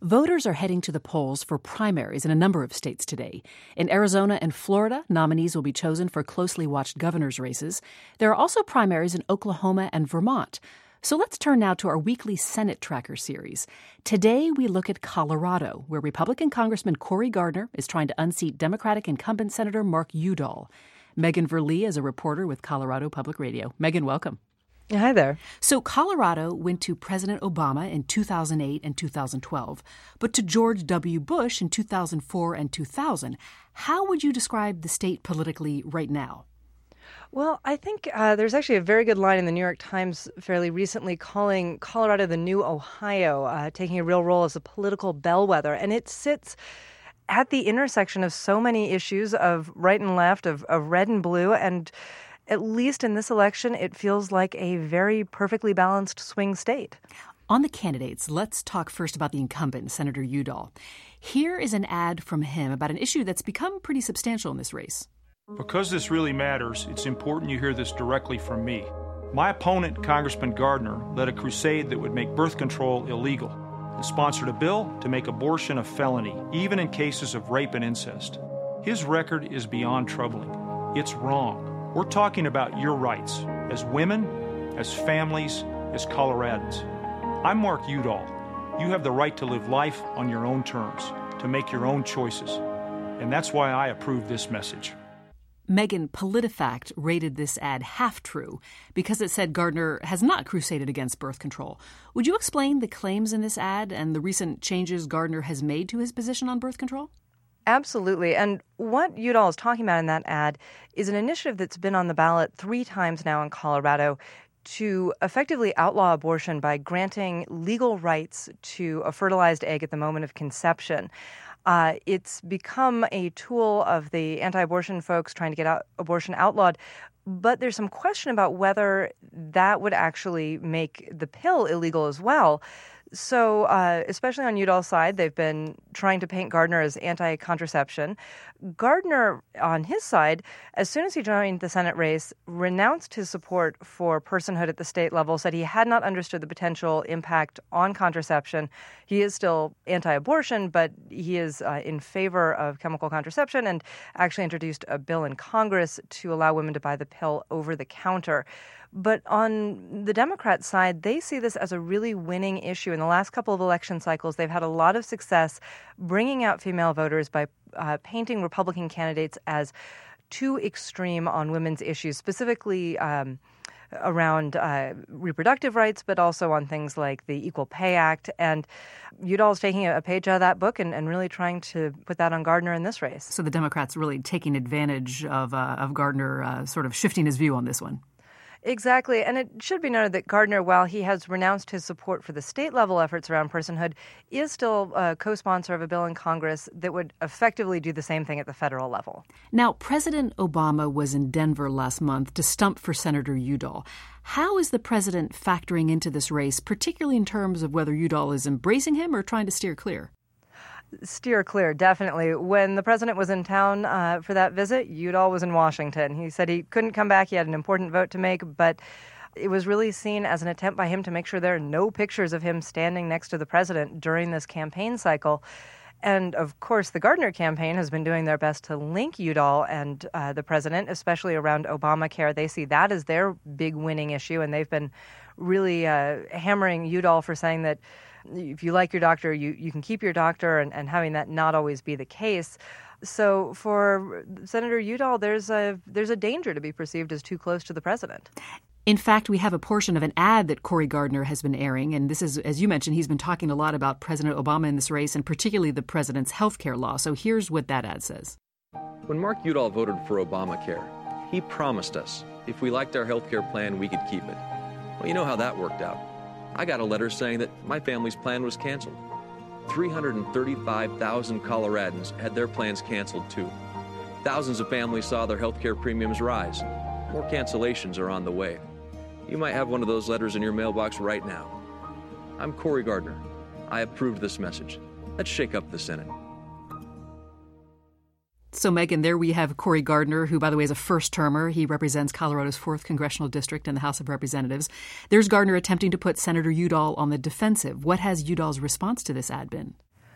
Voters are heading to the polls for primaries in a number of states today. In Arizona and Florida, nominees will be chosen for closely watched governor's races. There are also primaries in Oklahoma and Vermont. So let's turn now to our weekly Senate Tracker series. Today, we look at Colorado, where Republican Congressman Cory Gardner is trying to unseat Democratic incumbent Senator Mark Udall. Megan Verlee is a reporter with Colorado Public Radio. Megan, welcome. Hi there. So Colorado went to President Obama in 2008 and 2012, but to George W. Bush in 2004 and 2000. How would you describe the state politically right now? Well, I think there's actually a very good line in the New York Times fairly recently calling Colorado the new Ohio, taking a real role as a political bellwether. And it sits at the intersection of so many issues of right and left, of red and blue, and at least in this election, it feels like a very perfectly balanced swing state. On the candidates, let's talk first about the incumbent, Senator Udall. Here is an ad from him about an issue that's become pretty substantial in this race. Because this really matters, it's important you hear this directly from me. My opponent, Congressman Gardner, led a crusade that would make birth control illegal and sponsored a bill to make abortion a felony, even in cases of rape and incest. His record is beyond troubling. It's wrong. We're talking about your rights as women, as families, as Coloradans. I'm Mark Udall. You have the right to live life on your own terms, to make your own choices. And that's why I approve this message. Megan, PolitiFact rated this ad half true because it said Gardner has not crusaded against birth control. Would you explain the claims in this ad and the recent changes Gardner has made to his position on birth control? Absolutely. And what Udall is talking about in that ad is an initiative that's been on the ballot 3 times now in Colorado to effectively outlaw abortion by granting legal rights to a fertilized egg at the moment of conception. It's become a tool of the anti-abortion folks trying to get abortion outlawed, but there's some question about whether that would actually make the pill illegal as well. So, especially on Udall's side, they've been trying to paint Gardner as anti-contraception. Gardner, on his side, as soon as he joined the Senate race, renounced his support for personhood at the state level, said he had not understood the potential impact on contraception. He is still anti-abortion, but he is in favor of chemical contraception and actually introduced a bill in Congress to allow women to buy the pill over the counter. But on the Democrat side, they see this as a really winning issue. In the last couple of election cycles, they've had a lot of success bringing out female voters by painting Republican candidates as too extreme on women's issues, specifically around reproductive rights, but also on things like the Equal Pay Act. And Udall's taking a page out of that book and really trying to put that on Gardner in this race. So the Democrats really taking advantage of Gardner sort of shifting his view on this one. Exactly. And it should be noted that Gardner, while he has renounced his support for the state-level efforts around personhood, is still a co-sponsor of a bill in Congress that would effectively do the same thing at the federal level. Now, President Obama was in Denver last month to stump for Senator Udall. How is the president factoring into this race, particularly in terms of whether Udall is embracing him or trying to steer clear? Steer clear, definitely. When the president was in town for that visit, Udall was in Washington. He said he couldn't come back. He had an important vote to make, but it was really seen as an attempt by him to make sure there are no pictures of him standing next to the president during this campaign cycle. And, of course, the Gardner campaign has been doing their best to link Udall and the president, especially around Obamacare. They see that as their big winning issue, and they've been really hammering Udall for saying that if you like your doctor, you can keep your doctor, and having that not always be the case. So for Senator Udall, there's a danger to be perceived as too close to the president. In fact, we have a portion of an ad that Cory Gardner has been airing, and this is, as you mentioned, he's been talking a lot about President Obama in this race, and particularly the president's health care law. So here's what that ad says. When Mark Udall voted for Obamacare, he promised us if we liked our health care plan, we could keep it. Well, you know how that worked out. I got a letter saying that my family's plan was canceled. 335,000 Coloradans had their plans canceled, too. Thousands of families saw their health care premiums rise. More cancellations are on the way. You might have one of those letters in your mailbox right now. I'm Cory Gardner. I approved this message. Let's shake up the Senate. So, Megan, there we have Cory Gardner, who, by the way, is a first-termer. He represents Colorado's 4th congressional district in the House of Representatives. There's Gardner attempting to put Senator Udall on the defensive. What has Udall's response to this ad been?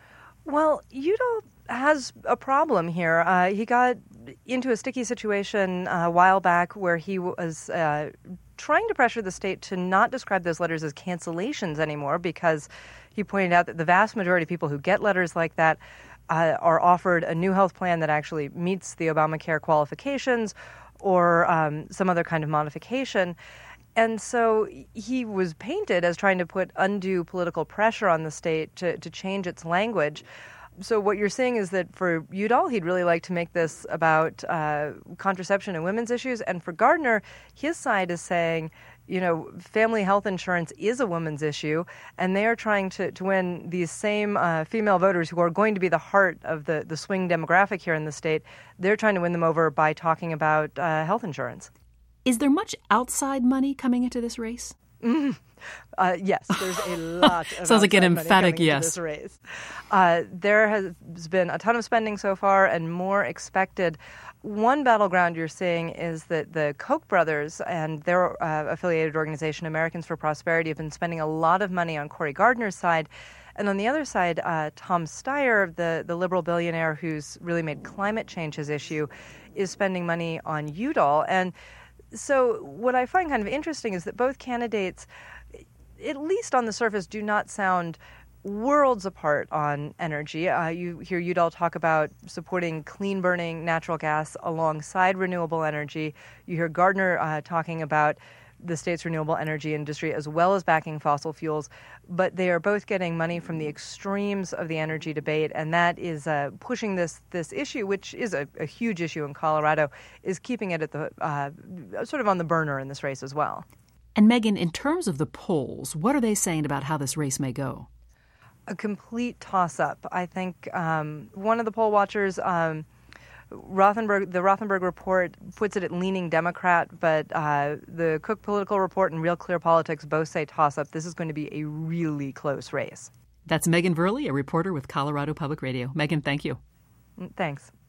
Well, Udall has a problem here. He got into a sticky situation a while back where he was trying to pressure the state to not describe those letters as cancellations anymore, because he pointed out that the vast majority of people who get letters like that are offered a new health plan that actually meets the Obamacare qualifications or some other kind of modification. And so he was painted as trying to put undue political pressure on the state to change its language. So what you're saying is that for Udall, he'd really like to make this about contraception and women's issues. And for Gardner, his side is saying, you know, family health insurance is a women's issue, and they are trying to win these same female voters who are going to be the heart of the swing demographic here in the state. They're trying to win them over by talking about health insurance. Is there much outside money coming into this race? Yes, there's a lot of sounds like an emphatic yes. yes. This race. There has been a ton of spending so far and more expected. One battleground you're seeing is that the Koch brothers and their affiliated organization, Americans for Prosperity, have been spending a lot of money on Cory Gardner's side. And on the other side, Tom Steyer, the liberal billionaire who's really made climate change his issue, is spending money on Udall. And so what I find kind of interesting is that both candidates, at least on the surface, do not sound worlds apart on energy. You hear Udall talk about supporting clean-burning natural gas alongside renewable energy. You hear Gardner talking about the state's renewable energy industry as well as backing fossil fuels. But they are both getting money from the extremes of the energy debate, and that is pushing this issue, which is a huge issue in Colorado, is keeping it at the sort of on the burner in this race as well. And Megan, in terms of the polls, what are they saying about how this race may go? A complete toss-up. I think one of the poll watchers, the Rothenberg report, puts it at leaning Democrat, but the Cook Political Report and Real Clear Politics both say toss-up. This is going to be a really close race. That's Megan Verley, a reporter with Colorado Public Radio. Megan, thank you. Thanks.